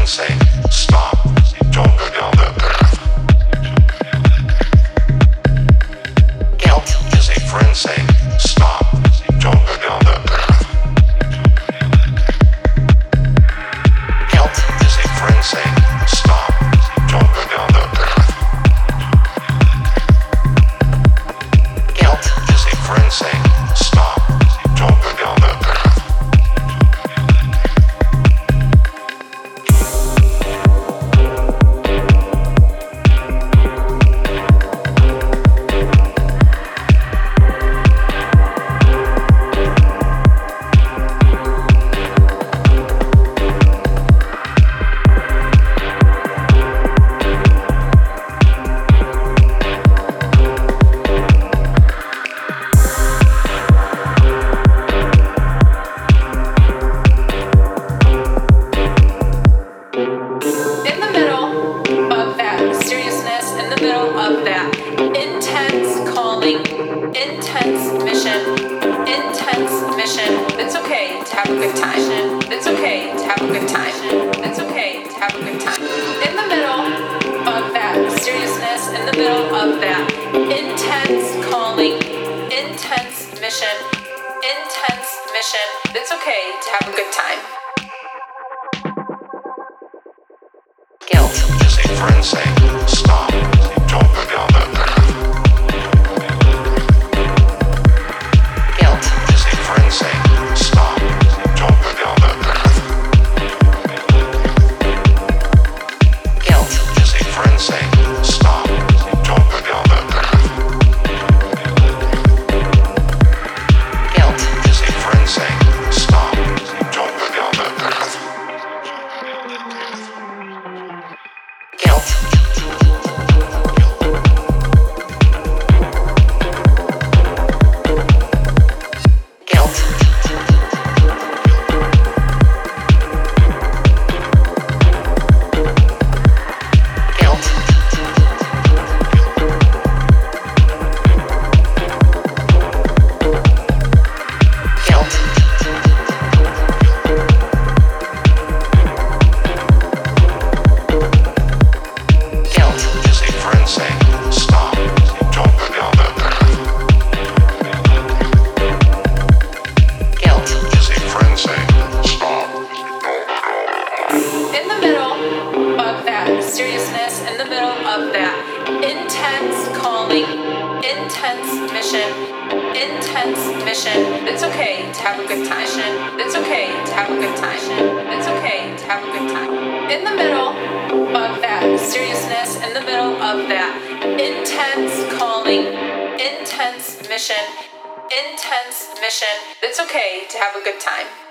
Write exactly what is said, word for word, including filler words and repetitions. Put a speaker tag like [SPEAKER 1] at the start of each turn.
[SPEAKER 1] friend say, stop, don't go down that path. Guilt is a friend saying, stop, don't go down that path. Guilt is a friend saying, stop, don't go down that path. Guilt is a friend saying, stop, don't go down that path.
[SPEAKER 2] Of that intense calling, intense mission, intense mission. It's okay to have a good time. It's okay to have a good time. It's okay to have a good time. In the middle of that seriousness, in the middle of that intense calling, intense mission, intense mission. It's okay to have a good time. Guilt
[SPEAKER 1] is a friend saying, stop. Don't go down that path. Guilt is a friend saying, stop, don't go down that path. Guilt is a friend saying, stop, don't go down that path. Guilt is a friend saying, stop, don't go down that path. Guilt. Seriousness in the middle of that intense calling, intense mission, intense mission. It's okay to have a good time. It's okay to have a good time. It's okay to have a good time. In the middle of that seriousness, in the middle of that intense calling, intense mission, intense mission. It's okay to have a good time.